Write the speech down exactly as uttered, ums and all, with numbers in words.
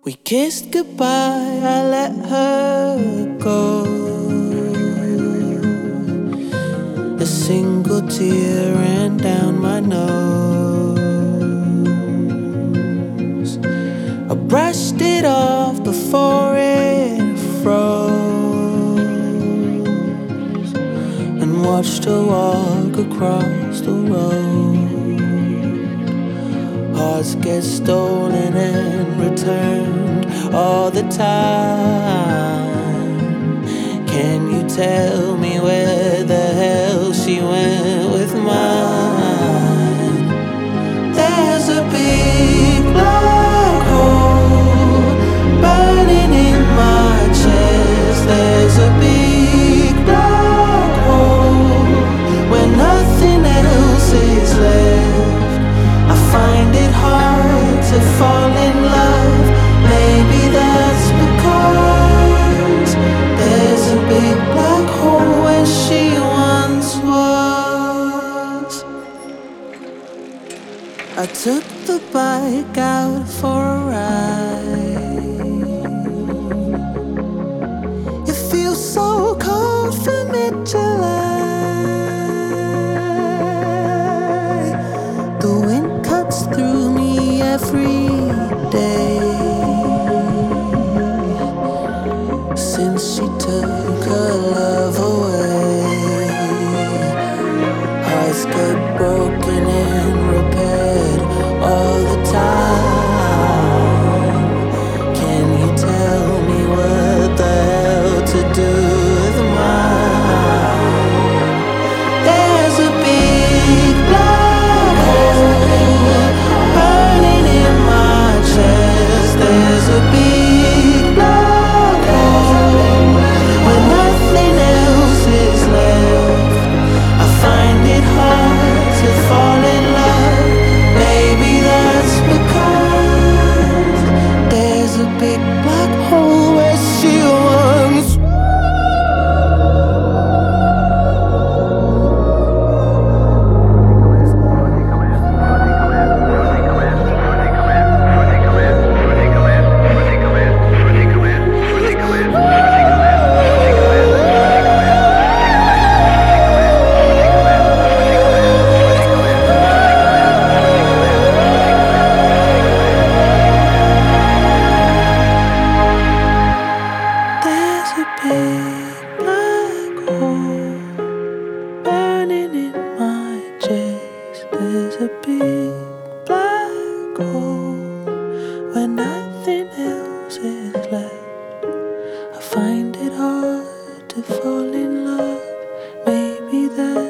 We kissed goodbye, I let her go. A single tear ran down my nose. I brushed it off before it froze, and watched her walk across the road. Hearts get stolen and returned all the time. Can you tell me where the hell she went with mine? There's a big black hole burning in my chest. There's a big black hole where nothing else is left. I find it hard to fall in love. Maybe that's because there's a big black hole where she once was. I took the bike out for a ride. It feels so cold for mid-July. The wind cuts through me every day since she took her love away. Hearts get broken and repaired all the time. Can you tell me what the hell to do with mine? There's a big black hole burning in my chest. There's a big black hole where nothing else is left. I find it hard to fall in love. Maybe that's because there's a big black hole where she once. There's a big black hole burning in my chest. There's a big black hole where nothing else is left. I find it hard to fall in love. Maybe that